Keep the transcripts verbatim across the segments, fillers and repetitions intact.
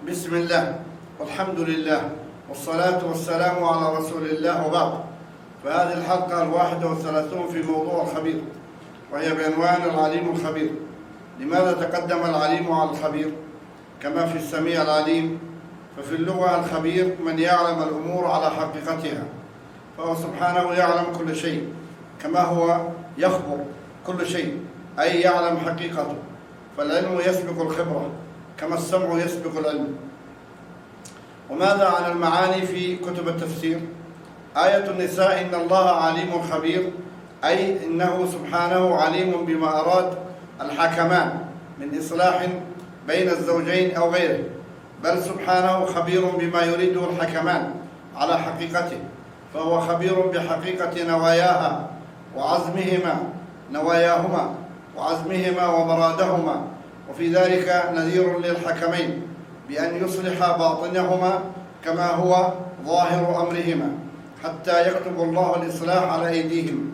بسم الله والحمد لله والصلاة والسلام على رسول الله وبعد. فهذه الحلقة الواحدة والثلاثون في موضوع الخبير، وهي بعنوان العليم الخبير. لماذا تقدم العليم على الخبير كما في السميع العليم؟ ففي اللغة الخبير من يعلم الأمور على حقيقتها، فهو سبحانه يعلم كل شيء كما هو يخبر كل شيء، أي يعلم حقيقته. فالعلم يسبق الخبرة كما السمع يسبق العلم. وماذا عن المعاني في كتب التفسير؟ آية النساء إن الله عليم خبير، أي إنه سبحانه عليم بما أراد الحكمان من إصلاح بين الزوجين أو غيره، بل سبحانه خبير بما يريده الحكمان على حقيقته، فهو خبير بحقيقة نواياها وعزمهما نواياهما وعزمهما ومرادهما، وفي ذلك نذير للحكمين بأن يصلح باطنهما كما هو ظاهر أمرهما، حتى يكتب الله الإصلاح على أيديهم،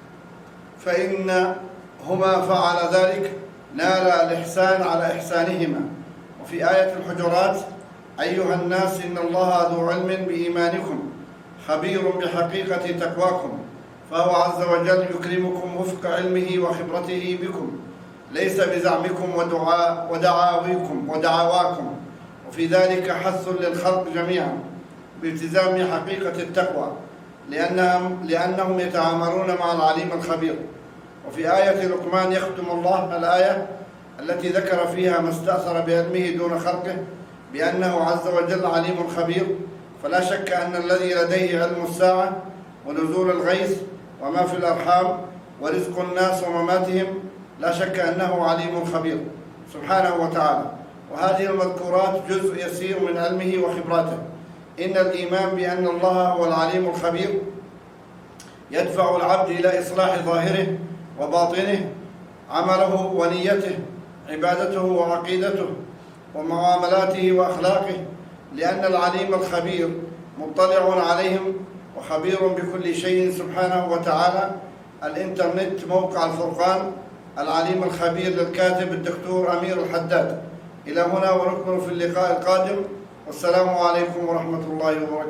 فإنهما فعل ذلك نال الإحسان على إحسانهما. وفي آية الحجرات أيها الناس إن الله ذو علم بإيمانكم خبير بحقيقة تقواكم، فهو عز وجل يكرمكم وفق علمه وخبرته بكم، ليس بزعمكم ودعاء ودعاويكم ودعواكم. وفي ذلك حث للخلق جميعا بالتزام حقيقة التقوى، لأنهم, لأنهم يتعاملون مع العليم الخبير. وفي آية لقمان يختم الله الآية التي ذكر فيها ما استأثر بعلمه دون خلقه بأنه عز وجل عليم خبير. فلا شك أن الذي لديه علم الساعة ونزول الغيث وما في الأرحام ورزق الناس ومماتهم لا شك أنه عليم خبير سبحانه وتعالى. وهذه المذكورات جزء يسير من علمه وخبراته. إن الإيمان بأن الله هو العليم الخبير يدفع العبد إلى إصلاح ظاهره وباطنه، عمله ونيته، عبادته وعقيدته، ومعاملاته وأخلاقه، لأن العليم الخبير مطلع عليهم وخبير بكل شيء سبحانه وتعالى. الإنترنت موقع الفرقان العليم الخبير للكاتب الدكتور أمير الحداد. إلى هنا ونكمل في اللقاء القادم، والسلام عليكم ورحمة الله وبركاته.